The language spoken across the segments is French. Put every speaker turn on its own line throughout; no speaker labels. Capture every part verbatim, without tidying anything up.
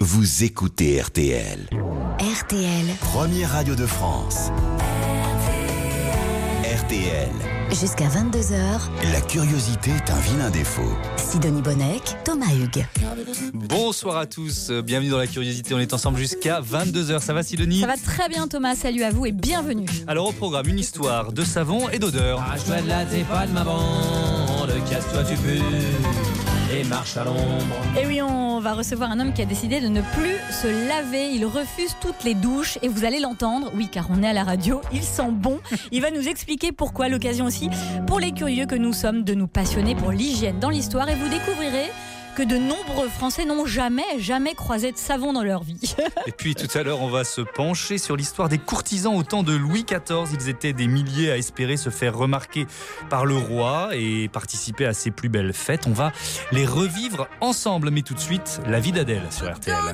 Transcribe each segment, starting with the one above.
vous écoutez R T L.
R T L.
Première radio de France. R T L.
Jusqu'à vingt-deux heures.
La curiosité est un vilain défaut.
Sidonie Bonnec, Thomas Hugues.
Bonsoir à tous, bienvenue dans la curiosité. On est ensemble jusqu'à vingt-deux heures. Ça va Sidonie ?
Ça va très bien Thomas, salut à vous et bienvenue.
Alors au programme, une histoire de savon et d'odeur.
Arrache-toi de là, t'es pas de ma bande, casse-toi tu pues et marche à l'ombre.
Et oui, on va recevoir un homme qui a décidé de ne plus se laver. Il refuse toutes les douches et vous allez l'entendre. Oui, car on est à la radio, il sent bon. Il va nous expliquer pourquoi. L'occasion aussi pour les curieux que nous sommes de nous passionner pour l'hygiène dans l'histoire. Et vous découvrirez que de nombreux Français n'ont jamais, jamais croisé de savon dans leur vie.
Et puis tout à l'heure, on va se pencher sur l'histoire des courtisans au temps de Louis quatorze. Ils étaient des milliers à espérer se faire remarquer par le roi et participer à ses plus belles fêtes. On va les revivre ensemble. Mais tout de suite, la vie d'Adèle sur R T L.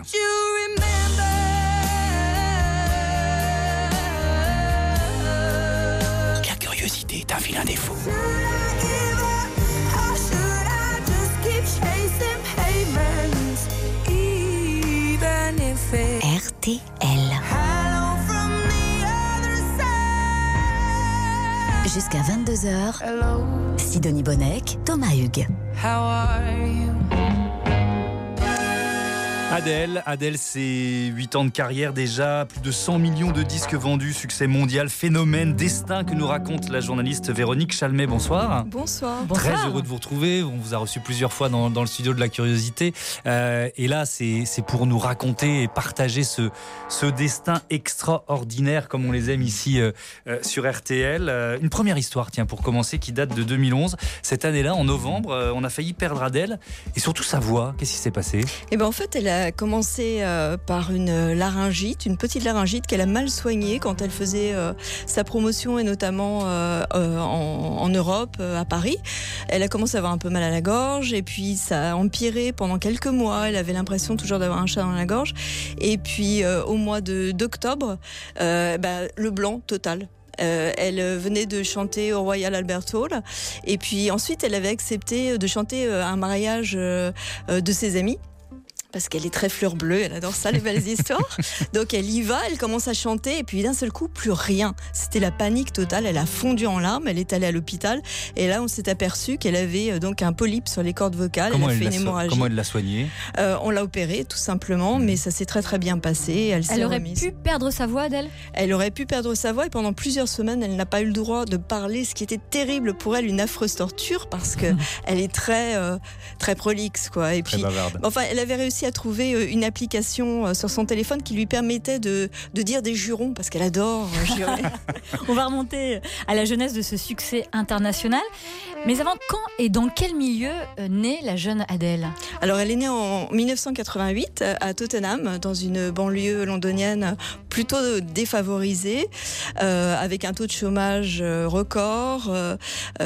La curiosité est un vilain défaut.
R T L. Jusqu'à vingt-deux heures. Sidonie Bonnec, Thomas Hugues.
Adèle, Adèle, c'est huit ans de carrière déjà, plus de cent millions de disques vendus, succès mondial, phénomène, destin que nous raconte la journaliste Véronique Chalmet. Bonsoir.
Bonsoir.
Très
Bonsoir.
heureux de vous retrouver. On vous a reçu plusieurs fois dans, dans le studio de la curiosité. Euh, et là, c'est, c'est pour nous raconter et partager ce, ce destin extraordinaire, comme on les aime ici euh, euh, sur R T L. Euh, une première histoire, tiens, pour commencer, qui date de deux mille onze. Cette année-là, en novembre, euh, on a failli perdre Adèle. Et surtout sa voix. Qu'est-ce qui s'est passé ?
Et ben en fait, elle a commencé euh, par une laryngite, une petite laryngite qu'elle a mal soignée quand elle faisait euh, sa promotion et notamment euh, euh, en, en Europe, euh, à Paris. Elle a commencé à avoir un peu mal à la gorge et puis ça a empiré pendant quelques mois. Elle avait l'impression toujours d'avoir un chat dans la gorge. Et puis euh, au mois de, d'octobre, euh, bah, le blanc total. Euh, elle venait de chanter au Royal Albert Hall et puis ensuite elle avait accepté de chanter à un mariage euh, de ses amis. Parce qu'elle est très fleur bleue, elle adore ça, les belles histoires. Donc elle y va, elle commence à chanter et puis d'un seul coup, plus rien. C'était la panique totale, elle a fondu en larmes, elle est allée à l'hôpital et là on s'est aperçu qu'elle avait donc un polype sur les cordes vocales.
Comment
elle a
elle
fait une
so-
hémorragie.
Comment elle l'a soignée ?
euh, On l'a opérée tout simplement, mais ça s'est très très bien passé. Elle, s'est
Elle aurait
remise.
pu perdre sa voix, Adèle ?
Elle aurait pu perdre sa voix et pendant plusieurs semaines, elle n'a pas eu le droit de parler, ce qui était terrible pour elle, une affreuse torture parce que elle est très euh, très prolixe quoi. Et
Très
puis,
bavarde.
enfin, elle avait réussi à trouver une application sur son téléphone qui lui permettait de, de dire des jurons parce qu'elle adore jurer.
On va remonter à la jeunesse de ce succès international. Mais avant, quand et dans quel milieu naît la jeune Adèle ?
Alors, elle est née en dix-neuf cent quatre-vingt-huit à Tottenham, dans une banlieue londonienne plutôt défavorisée, euh, avec un taux de chômage record, euh,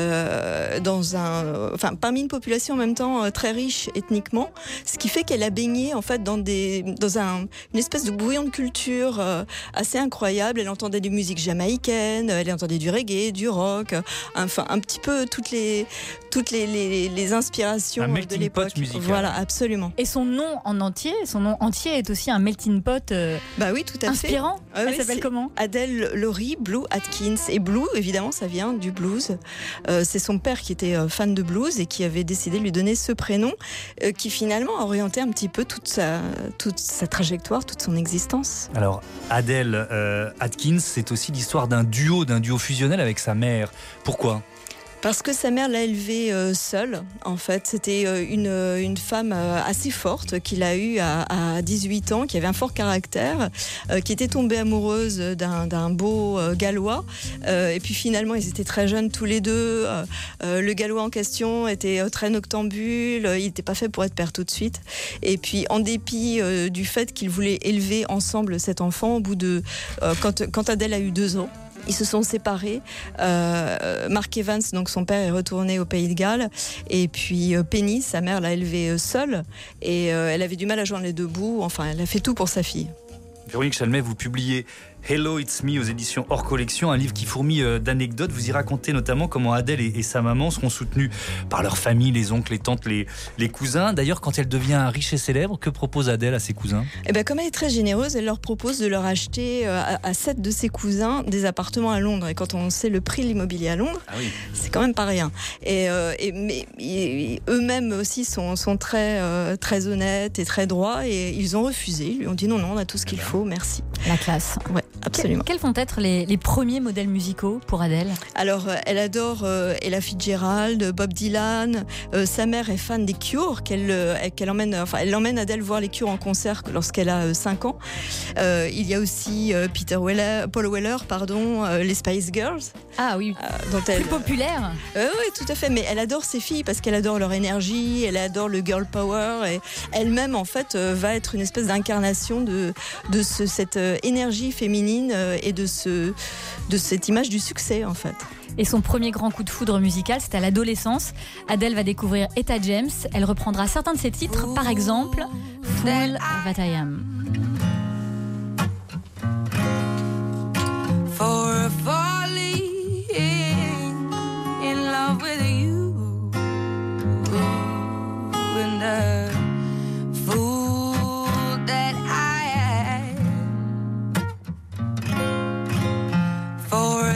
euh, dans un, enfin, parmi une population en même temps très riche ethniquement, ce qui fait qu'elle a baigné en fait dans des, dans un, une espèce de bouillon de culture euh, assez incroyable. Elle entendait des musiques jamaïcaines, elle entendait du reggae, du rock, enfin un petit peu toutes les toutes les, les, les inspirations
Un
de
melting
l'époque.
pot musical.
Voilà, absolument.
Et son nom en entier, son nom entier est aussi un melting pot euh,
Bah oui, tout à fait.
inspirant.
Ah
Elle
oui,
s'appelle
c'est
comment ?
Adèle Laurie Blue Atkins. Et Blue, évidemment, ça vient du blues. Euh, c'est son père qui était euh, fan de blues et qui avait décidé de lui donner ce prénom, euh, qui finalement a orienté un petit peu toute sa, toute sa trajectoire, toute son existence.
Alors, Adèle euh, Atkins, c'est aussi l'histoire d'un duo, d'un duo fusionnel avec sa mère. Pourquoi ?
Parce que sa mère l'a élevée euh, seule, en fait. C'était euh, une, une femme euh, assez forte qu'il a eue à, à dix-huit ans, qui avait un fort caractère, euh, qui était tombée amoureuse d'un, d'un beau euh, Gallois. Euh, et puis finalement, ils étaient très jeunes tous les deux. Euh, euh, le Gallois en question était euh, très noctambule, il n'était pas fait pour être père tout de suite. Et puis, en dépit euh, du fait qu'ils voulaient élever ensemble cet enfant, au bout de... Euh, quand, quand Adèle a eu deux ans, ils se sont séparés. Euh, Mark Evans, donc son père, est retourné au Pays de Galles. Et puis euh, Penny, sa mère, l'a élevée euh, seule. Et euh, elle avait du mal à joindre les deux bouts. Enfin, elle a fait tout pour sa fille.
Véronique Chalmet, vous publiez Hello It's Me aux éditions Hors Collection, un livre qui fourmille d'anecdotes. Vous y racontez notamment comment Adèle et, et sa maman seront soutenues par leur famille, les oncles, les tantes, les, les cousins. D'ailleurs, quand elle devient riche et célèbre, que propose Adèle à ses cousins ?
Eh ben, comme elle est très généreuse, elle leur propose de leur acheter à, à sept de ses cousins des appartements à Londres. Et quand on sait le prix de l'immobilier à Londres, ah oui. c'est quand même pas rien. Et, euh, et, mais et, eux-mêmes aussi sont, sont très, euh, très honnêtes et très droits. Et ils ont refusé. Ils lui ont dit non, non, on a tout ce qu'il faut, merci.
La classe.
Ouais, absolument.
Quels vont être les, les premiers modèles musicaux pour Adèle ?
Alors, elle adore euh, Ella Fitzgerald, Bob Dylan. Euh, sa mère est fan des Cure, qu'elle, euh, qu'elle emmène, enfin, elle emmène Adèle voir les Cure en concert lorsqu'elle a euh, cinq ans. Euh, il y a aussi euh, Peter Weller, Paul Weller, pardon, euh, les Spice Girls.
Ah oui,
euh, dont elle,
plus populaire.
Euh, oui, tout à fait. Mais elle adore ses filles parce qu'elle adore leur énergie, elle adore le girl power. Et elle-même, en fait, euh, va être une espèce d'incarnation de, de ce, cette euh, énergie féminine euh, et de, ce, de cette image du succès, en fait.
Et son premier grand coup de foudre musical, c'est à l'adolescence. Adèle va découvrir Etta James. Elle reprendra certains de ses titres, par exemple Fool That I Am.
For a falling in love with you and a fool that I am for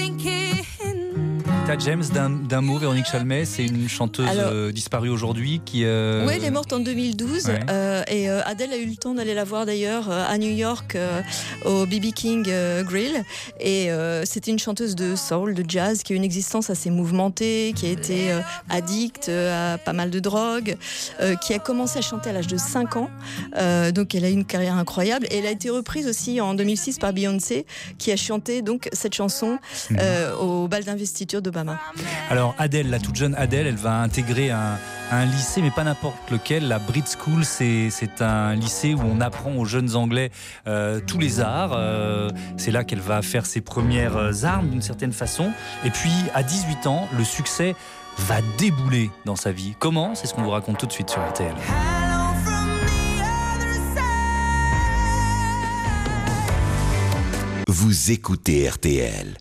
Etta James, d'un, d'un mot, Véronique Chalmet, c'est une chanteuse Alors, euh, disparue aujourd'hui qui... Euh...
Oui, elle est morte en deux mille douze ouais. euh, et euh, Adèle a eu le temps d'aller la voir d'ailleurs euh, à New York euh, au B B King euh, Grill et euh, c'était une chanteuse de soul, de jazz qui a une existence assez mouvementée, qui a été euh, addicte à pas mal de drogues, euh, qui a commencé à chanter à l'âge de cinq ans, euh, donc elle a eu une carrière incroyable et elle a été reprise aussi en deux mille six par Beyoncé qui a chanté donc cette chanson euh, au bal d'investiture de Obama.
Alors Adèle, la toute jeune Adèle, elle va intégrer un, un lycée, mais pas n'importe lequel. La Brit School, c'est, c'est un lycée où on apprend aux jeunes Anglais euh, tous les arts. Euh, c'est là qu'elle va faire ses premières armes d'une certaine façon. Et puis à dix-huit ans, le succès va débouler dans sa vie. Comment ? C'est ce qu'on vous raconte tout de suite sur R T L.
Vous écoutez R T L.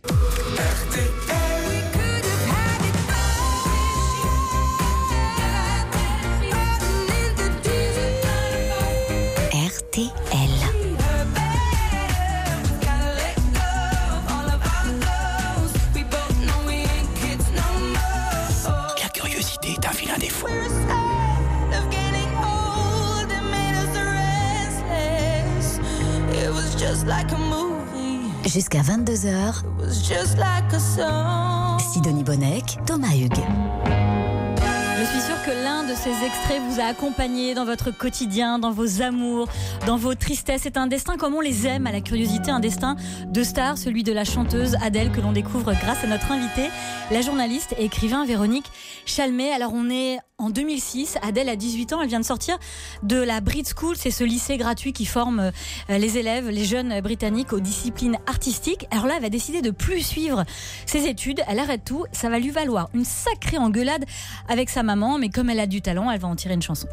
R T L.
La curiosité est un vilain défaut.
Jusqu'à vingt-deux heures, Sidonie Bonnec, Thomas Hugues.
Je suis sûre que l'un de ces extraits vous a accompagné dans votre quotidien, dans vos amours, dans vos tristesses. C'est un destin comme on les aime à la curiosité, un destin de star, celui de la chanteuse Adèle que l'on découvre grâce à notre invitée, la journaliste et écrivain Véronique Chalmet. Alors on est en deux mille six, Adèle a dix-huit ans, elle vient de sortir de la Brit School, c'est ce lycée gratuit qui forme les élèves, les jeunes britanniques aux disciplines artistiques. Alors là, elle va décider de plus suivre ses études, elle arrête tout, ça va lui valoir une sacrée engueulade avec sa maman, mais comme elle a du talent, elle va en tirer une chanson.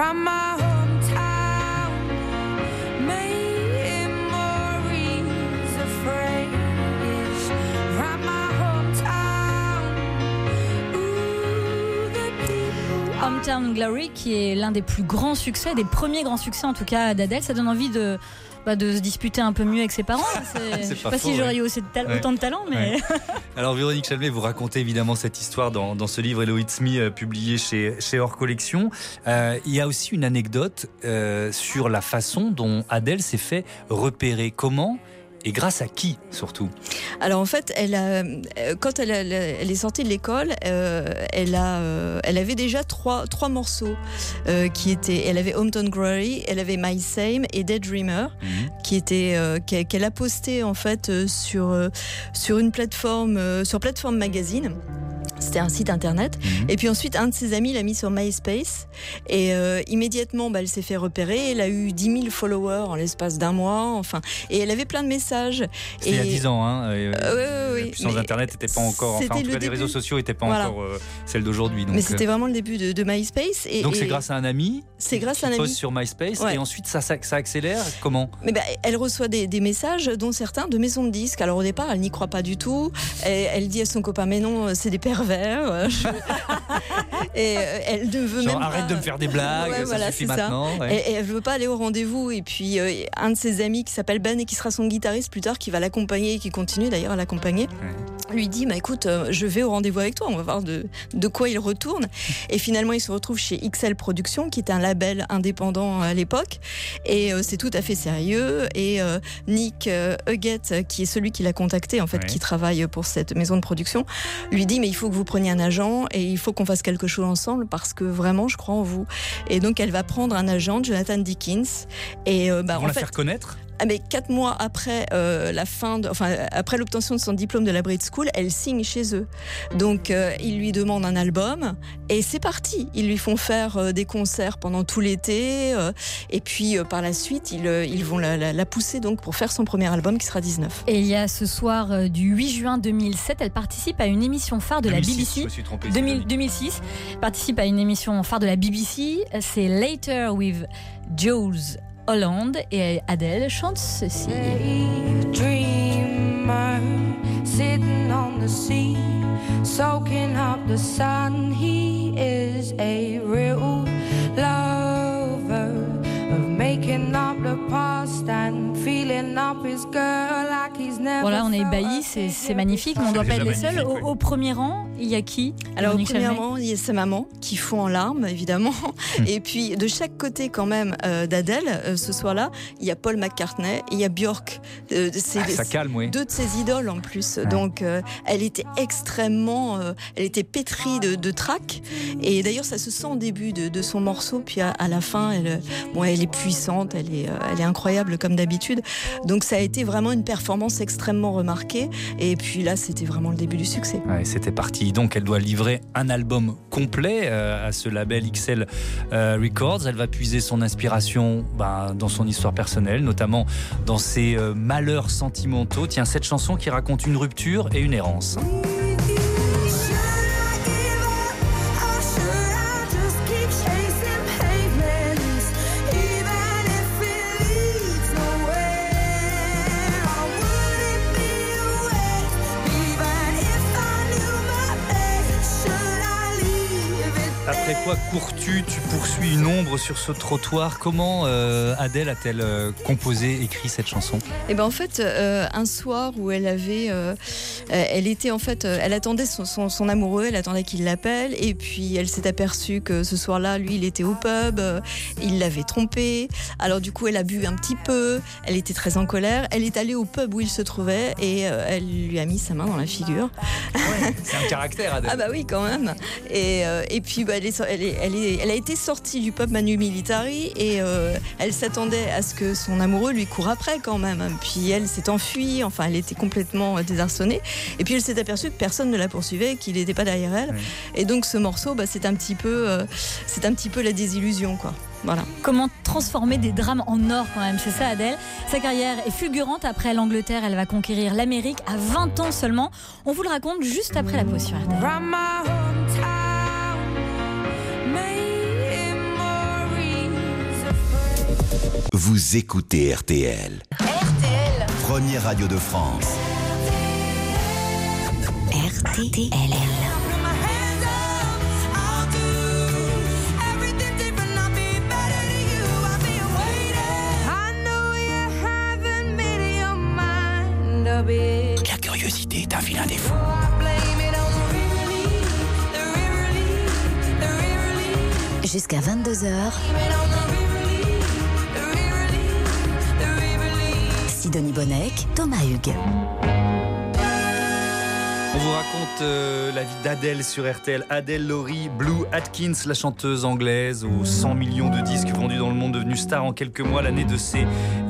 Hometown Glory, qui est l'un des plus grands succès, des premiers grands succès en tout cas d'Adèle, ça donne envie de, bah, de se disputer un peu mieux avec ses parents. C'est, je ne sais pas, pas faux, si j'aurais ouais. eu aussi de ta- ouais. autant de talent, mais... Ouais.
Alors Véronique Chalmet, vous racontez évidemment cette histoire dans, dans ce livre Hello It's Me, euh, publié chez, chez Hors Collection. Euh, il y a aussi une anecdote euh, sur la façon dont Adèle s'est fait repérer. Comment ? Et grâce à qui, surtout ?
Alors en fait, elle a, quand elle, a, elle est sortie de l'école, euh, elle, a, euh, elle avait déjà trois, trois morceaux euh, qui étaient... Elle avait Hometown Glory, elle avait My Same et Daydreamer, mm-hmm. qui était, euh, qu'elle a posté en fait sur, sur une plateforme, sur Plateforme Magazine. c'était un site internet. Mmh. Et puis ensuite, un de ses amis l'a mis sur MySpace. Et euh, immédiatement, bah, elle s'est fait repérer. Elle a eu dix mille followers en l'espace d'un mois. Enfin, et elle avait plein de messages.
C'était et... il y a dix ans. Hein, euh,
euh, oui, oui,
la puissance d'Internet n'était pas encore... Enfin, en tout cas, les réseaux sociaux n'étaient pas voilà. encore euh, celles d'aujourd'hui. Donc,
mais c'était vraiment le début de, de MySpace. Et,
donc
et...
c'est grâce à un ami
c'est grâce
qui
à un ami.
poste sur MySpace. Ouais. Et ensuite, ça, ça, ça accélère. Comment?
Mais bah, elle reçoit des, des messages, dont certains de maisons de disques. Alors au départ, elle n'y croit pas du tout. Elle, elle dit à son copain, mais non, c'est des pervers. Je... et elle ne veut
Genre,
même
arrête
pas...
de me faire des blagues, ouais, ça
voilà,
suffit maintenant.
Ouais. Et, et elle ne veut pas aller au rendez-vous. Et puis euh, un de ses amis qui s'appelle Ben et qui sera son guitariste plus tard, qui va l'accompagner et qui continue d'ailleurs à l'accompagner, ouais. lui dit, bah, écoute, euh, je vais au rendez-vous avec toi, on va voir de, de quoi il retourne. Et finalement, il se retrouve chez X L Productions, qui était un label indépendant à l'époque. Et euh, c'est tout à fait sérieux. Et euh, Nick euh, Huggett, qui est celui qui l'a contacté, en fait, ouais. qui travaille pour cette maison de production, lui dit, mais il faut que vous preniez un agent et il faut qu'on fasse quelque chose ensemble parce que vraiment, je crois en vous. Et donc, elle va prendre un agent, Jonathan Dickens. Et euh, bah,
Pour
en
la
fait,
faire connaître.
Ah mais quatre mois après euh, la fin, de, enfin après l'obtention de son diplôme de la Brit School, elle signe chez eux. Donc euh, ils lui demandent un album et c'est parti. Ils lui font faire euh, des concerts pendant tout l'été euh, et puis euh, par la suite ils, euh, ils vont la, la, la pousser donc pour faire son premier album qui sera dix-neuf.
Et il y a ce soir euh, du huit juin deux mille sept, elle participe à une émission phare de
deux mille six,
la B B C.
Je me suis trompé,
deux mille, deux mille six, participe à une émission phare de la B B C. C'est Later with Jules Holland et Adèle chante ceci.
Dreamer sitting on the sea, soaking up the sun. He is a real lover of making up the past and feeling up his girl like he's never.
Voilà, on est ébahis, c'est, c'est magnifique, mais on ne doit pas être les seuls. Au, au premier rang, il y a qui?
Alors au premier rang, il y a sa maman qui fond en larmes, évidemment. Hum. Et puis de chaque côté quand même euh, d'Adèle, euh, ce soir-là, il y a Paul McCartney et il y a Björk.
Euh, c'est, ah, ça calme, oui.
Deux de ses idoles en plus.
Ouais.
Donc euh, elle était extrêmement, euh, elle était pétrie de, de trac. Et d'ailleurs, ça se sent au début de, de son morceau, puis à, à la fin, elle, bon, elle est puissante, elle est, euh, elle est incroyable comme d'habitude. Donc ça a été vraiment une performance extrêmement remarquée. Et puis là, c'était vraiment le début du succès.
Ouais, c'était parti. Donc elle doit livrer un album complet euh, à ce label X L euh, Records. Elle va puiser son inspiration ben, dans son histoire personnelle, notamment dans ses euh, malheurs sentimentaux. Tiens, cette chanson qui raconte une rupture et une errance. Après quoi cours-tu, tu poursuis une ombre sur ce trottoir. Comment euh, Adèle a-t-elle euh, composé, écrit cette chanson?
Eh ben en fait, euh, un soir où elle avait, euh, elle était en fait, euh, elle attendait son, son, son amoureux, elle attendait qu'il l'appelle, et puis elle s'est aperçue que ce soir-là, lui, il était au pub, euh, il l'avait trompée. Alors du coup, elle a bu un petit peu, elle était très en colère. Elle est allée au pub où il se trouvait et euh, elle lui a mis sa main dans la figure.
Ouais, c'est un caractère, Adèle.
Ah bah oui, quand même. Et, euh, et puis bah, elle, est, elle, est, elle, est, elle a été sortie du pub Manu Militari et euh, elle s'attendait à ce que son amoureux lui court après quand même. Puis elle s'est enfuie, enfin elle était complètement désarçonnée. Et puis elle s'est aperçue que personne ne la poursuivait, qu'il n'était pas derrière elle. Oui. Et donc ce morceau, bah, c'est un petit peu, euh, c'est un petit peu la désillusion, quoi. Voilà.
Comment transformer des drames en or quand même, c'est ça Adèle. Sa carrière est fulgurante. Après l'Angleterre, elle va conquérir l'Amérique à vingt ans seulement. On vous le raconte juste après la pause sur R T L.
Vous écoutez R T L.
R T L.
Première radio de France.
R T L.
La curiosité est un vilain défaut.
Jusqu'à vingt-deux heures. Sidonie Bonnec, Thomas Hugues.
On vous raconte euh, la vie d'Adèle sur R T L. Adèle Laurie Blue Atkins, la chanteuse anglaise aux cent millions de disques vendus dans le monde, devenue star en quelques mois, l'année de ses dix-huit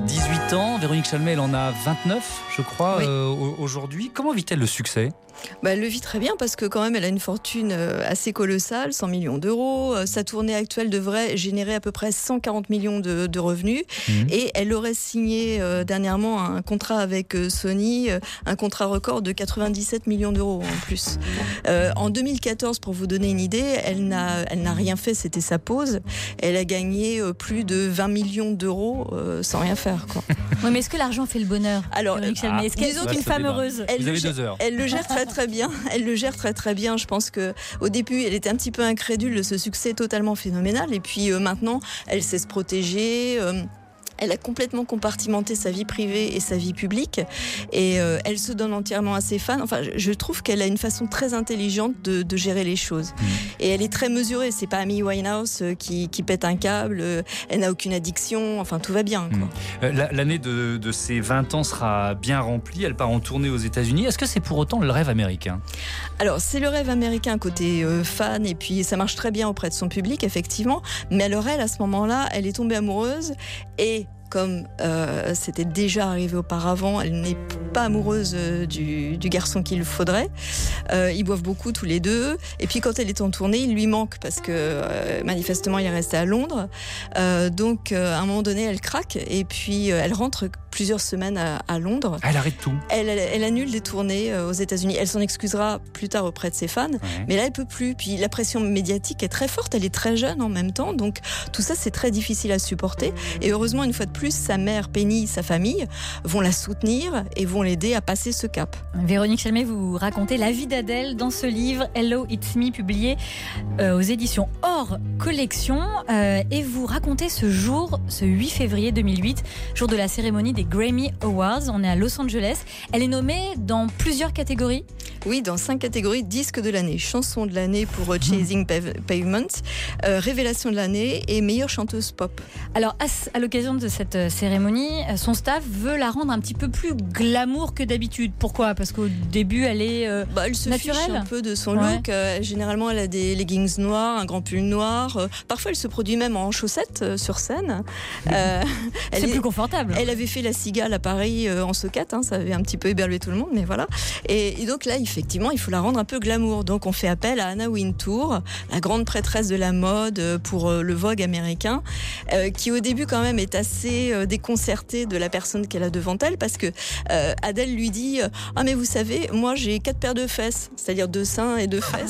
vingt-huit ans. Véronique Chalmé, elle en a vingt-neuf, je crois,
oui.
euh, aujourd'hui. Comment vit-elle le succès ?
Bah, elle le vit très bien parce que quand même elle a une fortune assez colossale, cent millions d'euros. Sa tournée actuelle devrait générer à peu près cent quarante millions de, de revenus. Mmh. Et elle aurait signé euh, dernièrement un contrat avec euh, Sony, euh, un contrat record de quatre-vingt-dix-sept millions d'euros en plus. Euh, en deux mille quatorze, pour vous donner une idée, elle n'a, elle n'a rien fait, c'était sa pause. Elle a gagné euh, plus de vingt millions d'euros euh, sans rien faire, quoi.
Oui, mais est-ce que l'argent fait le bonheur ?
Alors,
euh, ah, est-ce qu'elle est une femme heureuse ?
Elle
Vous avez
gère,
deux heures.
Elle le gère très très bien. Elle le gère très très bien. Je pense que au début, elle était un petit peu incrédule de ce succès totalement phénoménal. Et puis euh, maintenant, elle sait se protéger. Euh, Elle a complètement compartimenté sa vie privée et sa vie publique et euh, elle se donne entièrement à ses fans. Enfin, je, je trouve qu'elle a une façon très intelligente de, de gérer les choses. Mmh. Et elle est très mesurée. C'est pas Amy Winehouse qui, qui pète un câble. Elle n'a aucune addiction. Enfin, tout va bien, quoi.
Mmh. L'année de, de ses vingt ans sera bien remplie. Elle part en tournée aux États-Unis. Est-ce que c'est pour autant le rêve américain ?
Alors, c'est le rêve américain côté euh, fan et puis ça marche très bien auprès de son public, effectivement. Mais alors elle, à ce moment-là, elle est tombée amoureuse et comme euh, c'était déjà arrivé auparavant, elle n'est pas amoureuse euh, du, du garçon qu'il faudrait. Euh, ils boivent beaucoup tous les deux. Et puis quand elle est en tournée, il lui manque parce que euh, manifestement il est resté à Londres. Euh, donc euh, à un moment donné, elle craque et puis euh, elle rentre plusieurs semaines à, à Londres.
Elle arrête tout.
Elle, elle, elle annule des tournées euh, aux États-Unis. Elle s'en excusera plus tard auprès de ses fans. Ouais. Mais là, elle peut plus. Puis la pression médiatique est très forte. Elle est très jeune en même temps. Donc tout ça, c'est très difficile à supporter. Et heureusement, une fois de plus, sa mère, Penny, sa famille vont la soutenir et vont l'aider à passer ce cap.
Véronique Chalmé, vous racontez la vie d'Adèle dans ce livre Hello It's Me, publié euh, aux éditions Hors Collection. Euh, et vous racontez ce jour, ce huit février deux mille huit, jour de la cérémonie des Grammy Awards. On est à Los Angeles. Elle est nommée dans plusieurs catégories.
Oui, dans cinq catégories. Disque de l'année, chanson de l'année pour Chasing Pavement, euh, révélation de l'année et meilleure chanteuse pop.
Alors, à, à l'occasion de cette cérémonie, son staff veut la rendre un petit peu plus glamour que d'habitude. Pourquoi ? Parce qu'au début, elle est euh,
bah, elle se
naturelle.
fiche un peu de son
ouais.
look. Euh, généralement, elle a des leggings noirs, un grand pull noir. Euh, parfois, elle se produit même en chaussettes euh, sur scène.
Euh, C'est elle plus est, confortable.
Elle avait fait la Cigale à Paris euh, en soquette. Hein, ça avait un petit peu éberlué tout le monde, mais voilà. Et, et donc là, effectivement, il faut la rendre un peu glamour. Donc, on fait appel à Anna Wintour, la grande prêtresse de la mode pour euh, le Vogue américain, euh, qui au début quand même est assez euh, déconcertée de la personne qu'elle a devant elle, parce que euh, Adèle lui dit « Ah mais vous savez, moi j'ai quatre paires de fesses, c'est-à-dire deux seins et deux fesses. »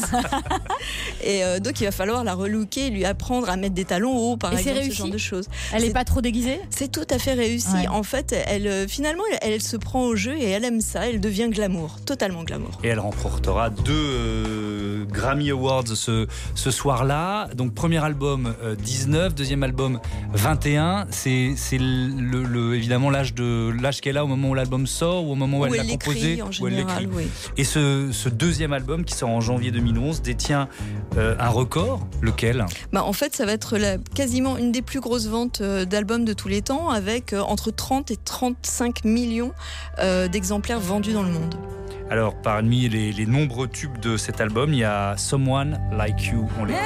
Et euh, donc il va falloir la relooker, lui apprendre à mettre des talons hauts, par
et
exemple,
c'est
ce genre de choses.
Elle n'est pas trop déguisée ?
C'est tout à fait réussi. Ouais. En fait, elle, finalement, elle, elle se prend au jeu et elle aime ça, elle devient glamour, totalement glamour.
Et elle remportera deux euh, Grammy Awards ce, ce soir-là. Donc premier album euh, dix-neuf, deuxième album vingt et un. C'est, c'est le, le, évidemment l'âge, de, l'âge qu'elle a au moment où l'album sort ou au moment où, où elle, elle l'a composé.
En général,
où elle
oui.
Et ce, ce deuxième album qui sort en janvier deux mille onze détient euh, un record. Lequel ?
Bah, en fait, ça va être la, quasiment une des plus grosses ventes euh, d'albums de tous les temps, avec euh, entre trente et trente-cinq millions euh, d'exemplaires vendus dans le monde.
Alors, parmi les, les nombreux tubes de cet album, il y a Someone Like You. On l'écoute.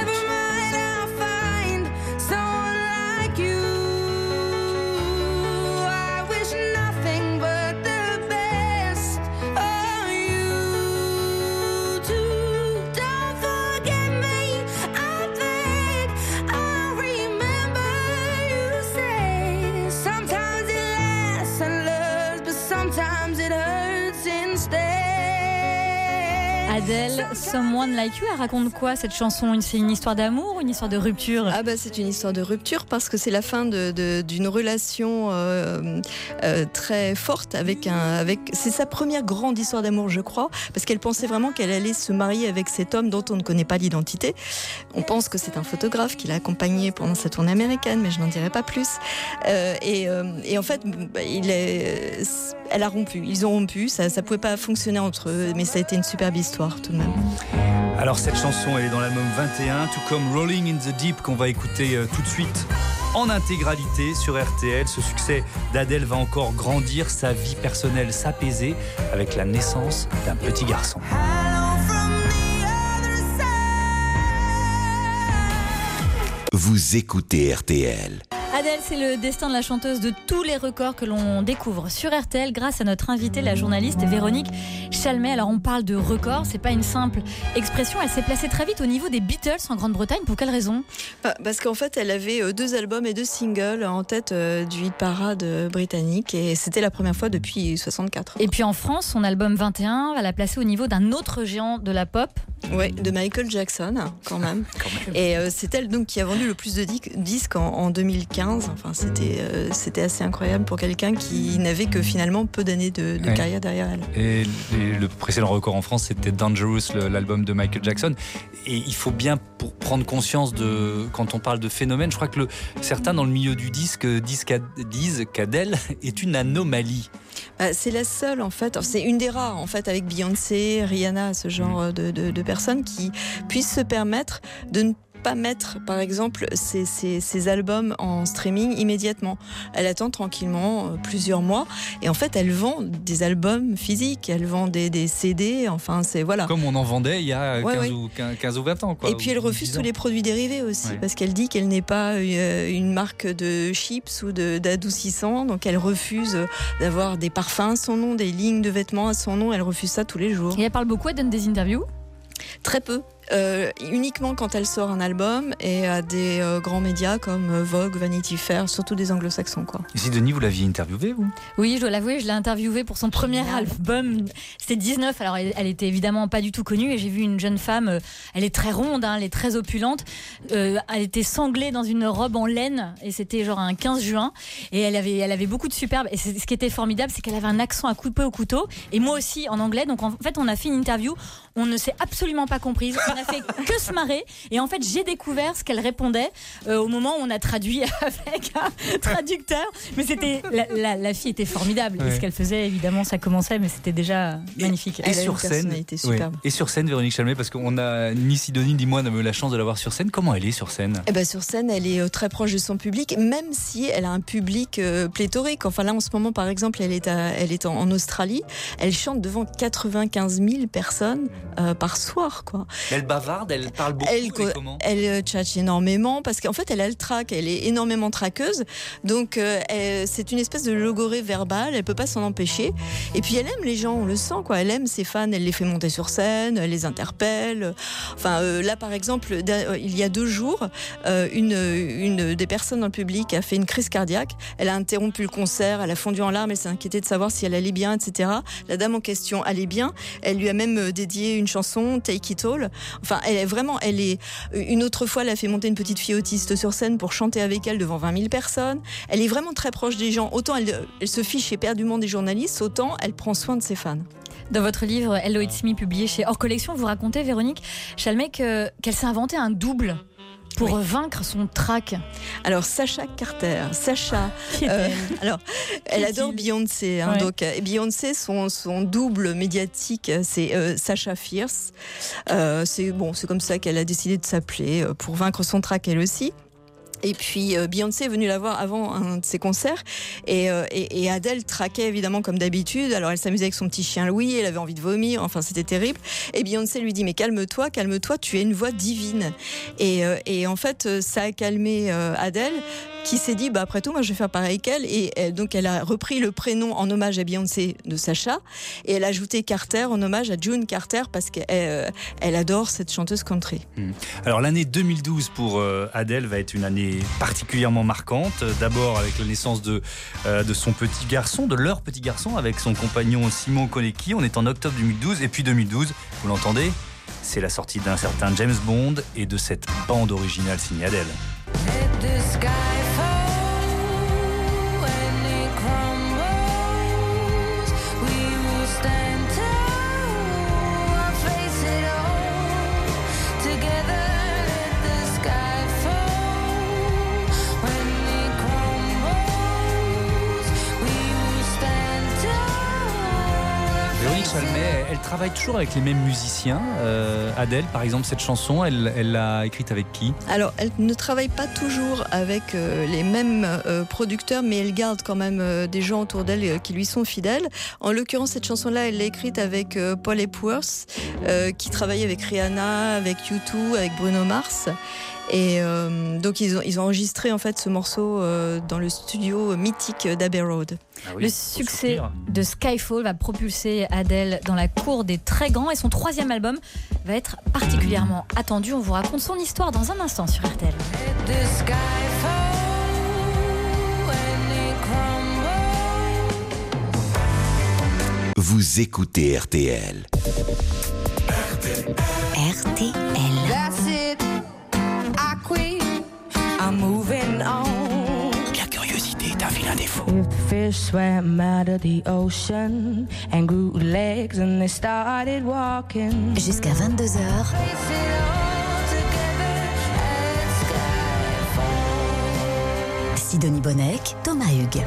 Adèle, Someone Like You, elle raconte quoi cette chanson ? C'est une histoire d'amour ou une histoire de rupture ?
Ah bah c'est une histoire de rupture parce que c'est la fin de, de, d'une relation euh, euh, très forte avec un, avec. C'est sa première grande histoire d'amour, je crois, parce qu'elle pensait vraiment qu'elle allait se marier avec cet homme dont on ne connaît pas l'identité. On pense que c'est un photographe qui l'a accompagnée pendant sa tournée américaine, mais je n'en dirai pas plus. Euh, et, euh, et en fait, bah, il est, elle a rompu. Ils ont rompu. Ça, ça pouvait pas fonctionner entre eux, mais ça a été une superbe histoire. Tout de même.
Alors cette chanson elle est dans l'album vingt et un, tout comme Rolling in the Deep qu'on va écouter euh, tout de suite en intégralité sur R T L. Ce succès d'Adèle va encore grandir, sa vie personnelle s'apaiser avec la naissance d'un petit garçon.
Vous écoutez R T L.
Adèle, c'est le destin de la chanteuse de tous les records que l'on découvre sur R T L grâce à notre invitée, la journaliste Véronique Chalmet. Alors on parle de record, c'est pas une simple expression. Elle s'est placée très vite au niveau des Beatles en Grande-Bretagne. Pour quelle raison ?
Parce qu'en fait, elle avait deux albums et deux singles en tête du hit parade britannique et c'était la première fois depuis soixante-quatre.
Et puis en France, son album vingt et un va la placer au niveau d'un autre géant de la pop.
Oui, de Michael Jackson, quand même.
Quand même.
Et euh, c'est elle donc qui a vendu le plus de disques en, en deux mille quinze. Enfin, c'était, euh, c'était assez incroyable pour quelqu'un qui n'avait que finalement peu d'années de, de
ouais.
carrière derrière elle.
Et, et le précédent record en France, c'était Dangerous, le, l'album de Michael Jackson. Et il faut bien, pour prendre conscience de, quand on parle de phénomène, je crois que le, certains dans le milieu du disque disent, disent qu'Adèle est une anomalie.
Bah, c'est la seule en fait, c'est une des rares en fait avec Beyoncé, Rihanna, ce genre de, de, de personnes qui puissent se permettre de ne pas mettre par exemple ses, ses, ses albums en streaming immédiatement. Elle attend tranquillement euh, plusieurs mois et en fait elle vend des albums physiques, elle vend des, des C D, enfin c'est voilà.
Comme on en vendait il y a
ouais,
quinze,
ouais.
Ou, quinze ou vingt ans. Quoi,
et puis elle refuse tous les produits dérivés aussi ouais. parce qu'elle dit qu'elle n'est pas une marque de chips ou de, d'adoucissants, donc elle refuse d'avoir des parfums à son nom, des lignes de vêtements à son nom, elle refuse ça tous les jours.
Et elle parle beaucoup, elle donne des interviews ?
Très peu. Euh, uniquement quand elle sort un album et à des euh, grands médias comme Vogue, Vanity Fair, surtout des anglo-saxons quoi.
Et Sidonie, vous l'aviez interviewée vous ?
Oui, je dois l'avouer, je l'ai interviewée pour son premier album. C'était dix-neuf, alors elle, elle était évidemment pas du tout connue et j'ai vu une jeune femme, euh, elle est très ronde, hein, elle est très opulente, euh, elle était sanglée dans une robe en laine et c'était genre un quinze juin et elle avait, elle avait beaucoup de superbe et c'est, ce qui était formidable, c'est qu'elle avait un accent à couper au couteau et moi aussi en anglais, donc en fait on a fait une interview, on ne s'est absolument pas comprise. On a fait que se marrer et en fait j'ai découvert ce qu'elle répondait euh, au moment où on a traduit avec un traducteur, mais c'était la, la, la fille était formidable ouais. et ce qu'elle faisait évidemment ça commençait mais c'était déjà magnifique.
Et, et sur scène, ouais. et sur scène Véronique Chalmet, parce qu'on a ni Sidonie ni moi n'a eu la chance de la voir sur scène. Comment elle est sur scène ?
Eh ben sur scène elle est très proche de son public, même si elle a un public euh, pléthorique. Enfin là en ce moment par exemple elle est, à, elle est en, en Australie, elle chante devant quatre-vingt-quinze mille personnes euh, par soir quoi.
Elle bavarde, elle parle beaucoup.
Elle,
comment
elle tchatche énormément parce qu'en fait elle a le trac, elle est énormément traqueuse, donc euh, elle, c'est une espèce de logorée verbale, elle peut pas s'en empêcher. Et puis elle aime les gens, on le sent quoi. Elle aime ses fans, elle les fait monter sur scène, elle les interpelle. Enfin euh, là par exemple, il y a deux jours, euh, une une des personnes dans le public a fait une crise cardiaque. Elle a interrompu le concert, elle a fondu en larmes, elle s'est inquiétée de savoir si elle allait bien, et cetera. La dame en question allait bien. Elle lui a même dédié une chanson, Take It All. Enfin, elle est vraiment, elle est. Une autre fois, elle a fait monter une petite fille autiste sur scène pour chanter avec elle devant vingt mille personnes. Elle est vraiment très proche des gens. Autant elle, elle se fiche éperdument des journalistes, autant elle prend soin de ses fans.
Dans votre livre Hello It's Me, publié chez Hors Collection, vous racontez, Véronique Chalmet, que, qu'elle s'est inventé un double pour oui. vaincre son trac.
Alors Sacha Carter, Sacha, euh, alors elle adore Beyoncé, hein, ouais. donc Beyoncé, son son double médiatique, c'est euh, Sacha Fierce. Euh, c'est bon, c'est comme ça qu'elle a décidé de s'appeler euh, pour vaincre son trac elle aussi. Et puis euh, Beyoncé est venue la voir avant un de ses concerts et, euh, et, et Adèle traquait évidemment comme d'habitude. Alors elle s'amusait avec son petit chien Louis, elle avait envie de vomir, enfin c'était terrible. Et Beyoncé lui dit mais calme-toi, calme-toi, tu as une voix divine. Et, euh, et en fait ça a calmé euh, Adèle, qui s'est dit bah après tout moi je vais faire pareil qu'elle et elle, donc elle a repris le prénom en hommage à Beyoncé de Sacha et elle a ajouté Carter en hommage à June Carter parce qu'elle euh, elle adore cette chanteuse country.
Mmh. Alors l'année deux mille douze pour euh, Adèle va être une année particulièrement marquante, d'abord avec la naissance de, euh, de son petit garçon, de leur petit garçon avec son compagnon Simon Konecki. On est en octobre deux mille douze et puis deux mille douze, vous l'entendez, c'est la sortie d'un certain James Bond et de cette bande originale signée Adèle. Chalmet, elle travaille toujours avec les mêmes musiciens. Euh, Adèle, par exemple, cette chanson, elle, elle l'a écrite avec qui ?
Alors, elle ne travaille pas toujours avec euh, les mêmes euh, producteurs, mais elle garde quand même euh, des gens autour d'elle euh, qui lui sont fidèles. En l'occurrence, cette chanson-là, elle l'a écrite avec euh, Paul Epworth, euh, qui travaille avec Rihanna, avec U deux, avec Bruno Mars. Et euh, donc ils ont, ils ont enregistré en fait ce morceau euh, dans le studio mythique d'Abbey Road.
Ah oui,
le succès de Skyfall va propulser Adele dans la cour des très grands et son troisième album va être particulièrement attendu. On vous raconte son histoire dans un instant sur R T L.
Vous écoutez R T L.
R T L.
That's it. I quit. I'm moving on.
La curiosité est un vilain défaut.
If the fish swam out of the ocean and grew legs and they started walking.
Jusqu'à vingt-deux heures. Sidonie Bonnec, Thomas Hugues.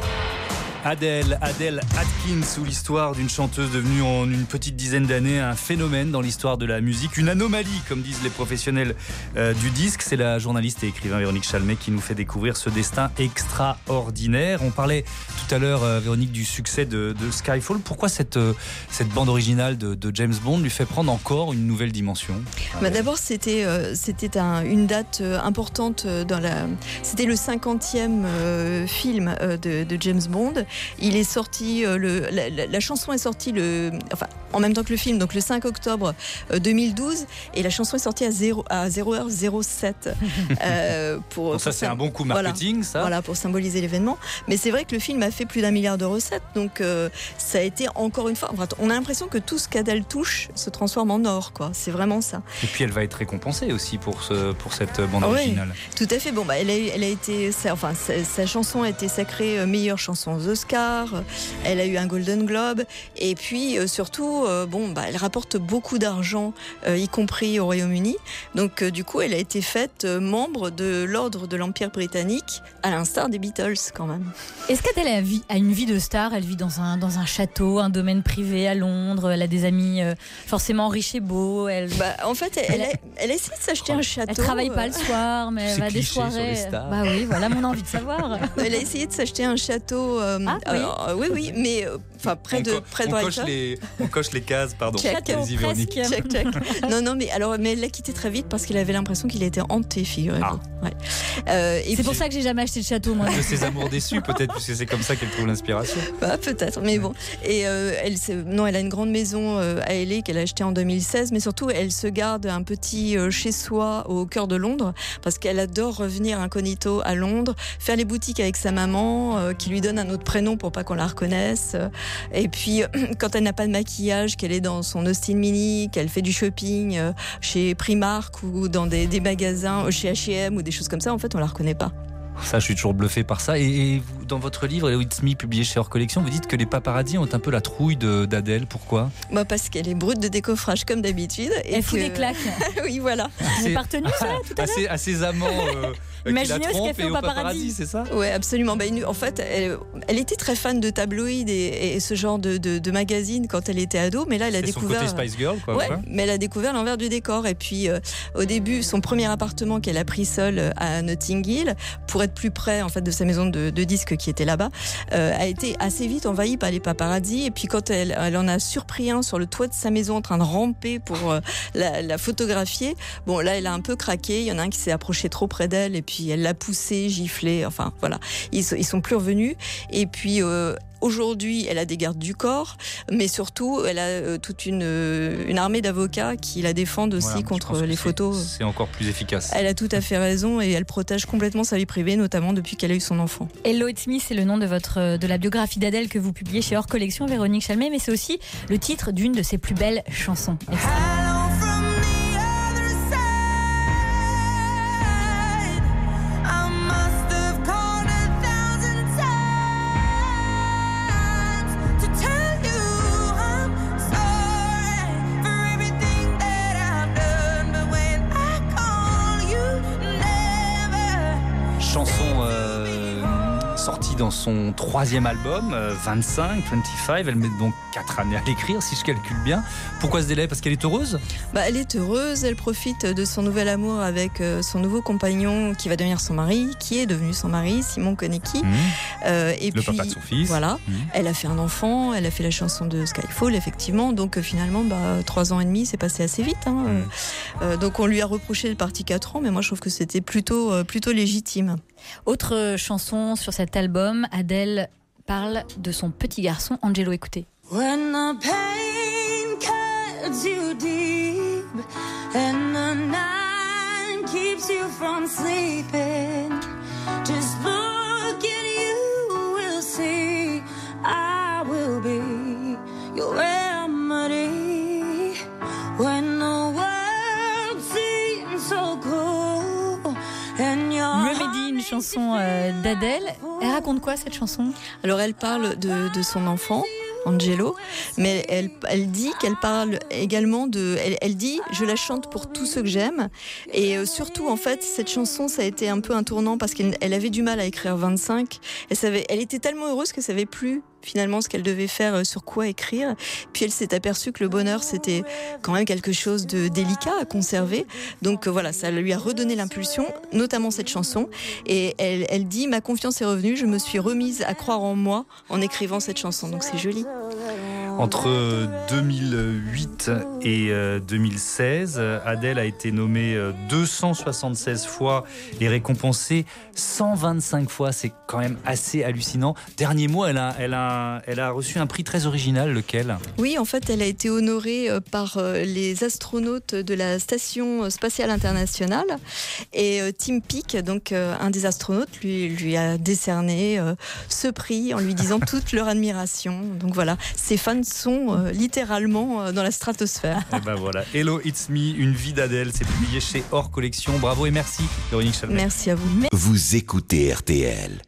Adele, Adele Atkins, ou l'histoire d'une chanteuse devenue en une petite dizaine d'années un phénomène dans l'histoire de la musique, une anomalie comme disent les professionnels euh, du disque. C'est la journaliste et écrivain Véronique Chalmet qui nous fait découvrir ce destin extraordinaire. On parlait tout à l'heure, euh, Véronique, du succès de, de Skyfall. Pourquoi cette, euh, cette bande originale de, de James Bond lui fait prendre encore une nouvelle dimension?
Bah d'abord, c'était, euh, c'était un, une date euh, importante dans la... C'était le cinquantième euh, film euh, de, de James Bond. Il est sorti, euh, le, la, la, la chanson est sortie le, enfin, en même temps que le film, donc le cinq octobre deux mille douze, et la chanson est sortie à zéro heure zéro sept. Euh, pour,
donc ça,
pour
c'est un bon coup marketing,
voilà,
ça.
Voilà, pour symboliser l'événement. Mais c'est vrai que le film a fait plus d'un milliard de recettes, donc euh, ça a été encore une fois. Enfin, on a l'impression que tout ce qu'Adèle touche se transforme en or, quoi. C'est vraiment ça.
Et puis elle va être récompensée aussi pour, ce, pour cette bande
ah
originale.
Oui, tout à fait. Bon, bah, elle a, elle a été, enfin, sa, sa chanson a été sacrée meilleure chanson aux Oscars. Elle a eu un Golden Globe. Et puis euh, surtout, euh, bon, bah, elle rapporte beaucoup d'argent, euh, y compris au Royaume-Uni. Donc euh, du coup, elle a été faite euh, membre de l'ordre de l'Empire britannique, à l'instar des Beatles, quand même.
Est-ce qu'Adèle a, vie, a une vie de star? Elle vit dans un, dans un château, un domaine privé à Londres. Elle a des amis euh, forcément riches et beaux. Elle...
Bah, en fait, elle, elle, a, elle a essayé de s'acheter un château.
Elle travaille pas le soir, mais elle va des soirées. Bah oui, voilà mon envie de savoir.
Elle a essayé de s'acheter un château. Euh,
ah, oui.
Alors, euh, oui, oui, mais enfin euh, près
on
de
co-
près de
on
Brighton.
coche les, on coche les cases, pardon.
Check,
Château, presque.
Check, check. Non, non, mais alors, mais elle l'a quitté très vite parce qu'elle avait l'impression qu'il était hanté, figurez-vous.
Ah.
Ouais. Euh, et
c'est
puis...
pour ça que j'ai jamais acheté de château, moi.
De ses amours déçus, peut-être, puisque c'est comme ça qu'elle trouve l'inspiration.
Bah, peut-être, mais bon. Et euh, elle, non, elle a une grande maison euh, à L A qu'elle a achetée en deux mille seize, mais surtout, elle se garde un petit euh, chez-soi au cœur de Londres parce qu'elle adore revenir incognito à Londres, faire les boutiques avec sa maman euh, qui lui donne un autre prénom pour pas qu'on la reconnaisse. Et puis, euh, quand elle n'a pas de maquillage, qu'elle est dans son Austin Mini, qu'elle fait du shopping euh, chez Primark ou dans des, des magasins chez H et M ou des choses comme ça, en fait, on la reconnaît pas.
Ça, je suis toujours bluffé par ça. Et, et vous, dans votre livre, It's Me, publié chez Hors Collection, vous dites que les paparazzis ont un peu la trouille de, d'Adèle. Pourquoi?
Bah parce qu'elle est brute de décoffrage comme d'habitude. Et
elle
que...
fout des claques.
Oui, voilà.
Vous pas retenu ça tout à l'heure?
Assez, assez amants euh,
Imaginez
qui la
ce qu'elle
trompent
fait
et
au
au
paparazzi.
paparazzi, c'est ça?
Ouais, absolument. Bah, en fait, elle, elle était très fan de tabloïds et, et ce genre de, de, de magazines quand elle était ado. Mais là, elle a
c'est
découvert.
son côté Spice Girl, quoi.
Ouais,
quoi.
mais elle a découvert l'envers du décor. Et puis, euh, au début, son premier appartement qu'elle a pris seule à Notting Hill, pour être plus près en fait de sa maison de, de disques qui était là-bas, euh, a été assez vite envahie par les paparazzis. Et puis, quand elle, elle en a surpris un sur le toit de sa maison en train de ramper pour euh, la, la photographier, bon, là, elle a un peu craqué. Il y en a un qui s'est approché trop près d'elle et puis elle l'a poussé, giflé. Enfin, voilà. Ils, ils sont plus revenus. Et puis, euh, aujourd'hui, elle a des gardes du corps, mais surtout, elle a euh, toute une, euh, une armée d'avocats qui la défendent aussi
Voilà,
contre les
c'est,
photos.
C'est encore plus efficace.
Elle a tout à fait raison et elle protège complètement sa vie privée, notamment depuis qu'elle a eu son enfant.
Hello It's Me, c'est le nom de, votre, de la biographie d'Adèle que vous publiez chez Hors Collection, Véronique Chalmet, mais c'est aussi le titre d'une de ses plus belles chansons. Extrêmement.
dans son troisième album, euh, vingt-cinq, vingt-cinq. Elle met donc quatre années à l'écrire, si je calcule bien. Pourquoi ce délai ? Parce qu'elle est heureuse ?
Bah, elle est heureuse, elle profite de son nouvel amour avec euh, son nouveau compagnon qui va devenir son mari, qui est devenu son mari, Simon Konecki.
Mmh.
Euh, et
Le
puis,
papa de son fils.
Voilà,
Mmh.
elle a fait un enfant, elle a fait la chanson de Skyfall, effectivement. Donc euh, finalement, bah, trois ans et demi, c'est passé assez vite. Hein.
Mmh.
Euh, donc on lui a reproché de partir quatre ans, mais moi je trouve que c'était plutôt, euh, plutôt légitime.
Autre chanson sur cet album, Adèle parle de son petit garçon Angelo. Écoutez.
When the pain cuts you deep and the night keeps you from sleeping, just look at you, we'll see, I will be your remedy. When the world seems so cool and your
Remedy, une chanson euh, d'Adèle. Elle raconte quoi cette chanson ?
Alors elle parle de, de son enfant, Angelo, mais elle, elle dit qu'elle parle également de... Elle, elle dit « Je la chante pour tous ceux que j'aime ». Et euh, surtout, en fait, cette chanson, ça a été un peu un tournant parce qu'elle elle avait du mal à écrire vingt-cinq. Elle, savait, elle était tellement heureuse qu'elle savait plus finalement ce qu'elle devait faire, sur quoi écrire. Puis elle s'est aperçue que le bonheur, c'était quand même quelque chose de délicat à conserver. Donc voilà, ça lui a redonné l'impulsion, notamment cette chanson. Et elle, elle dit « Ma confiance est revenue, je me suis remise à croire en moi en écrivant cette chanson ». Donc c'est joli.
Entre deux mille huit et deux mille seize, Adèle a été nommée deux cent soixante-seize fois et récompensée cent vingt-cinq fois. C'est quand même assez hallucinant. Dernier mot, elle a, elle a, elle a reçu un prix très original. Lequel ?
Oui, en fait, elle a été honorée par les astronautes de la Station spatiale internationale. Et Tim Peake, donc un des astronautes, lui, lui a décerné ce prix en lui disant toute leur admiration. Donc voilà, ses fans sont euh, littéralement euh, dans la stratosphère.
Et ben voilà, Hello It's Me, une vie d'Adèle, c'est publié chez Hors Collection. Bravo et merci Véronique Chalvet.
Merci à vous.
Vous écoutez R T L.